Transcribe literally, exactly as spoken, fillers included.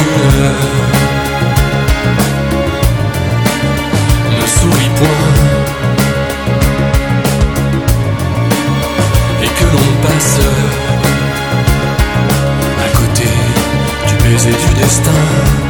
ne sourit point, et que l'on passe à côté du baiser du destin.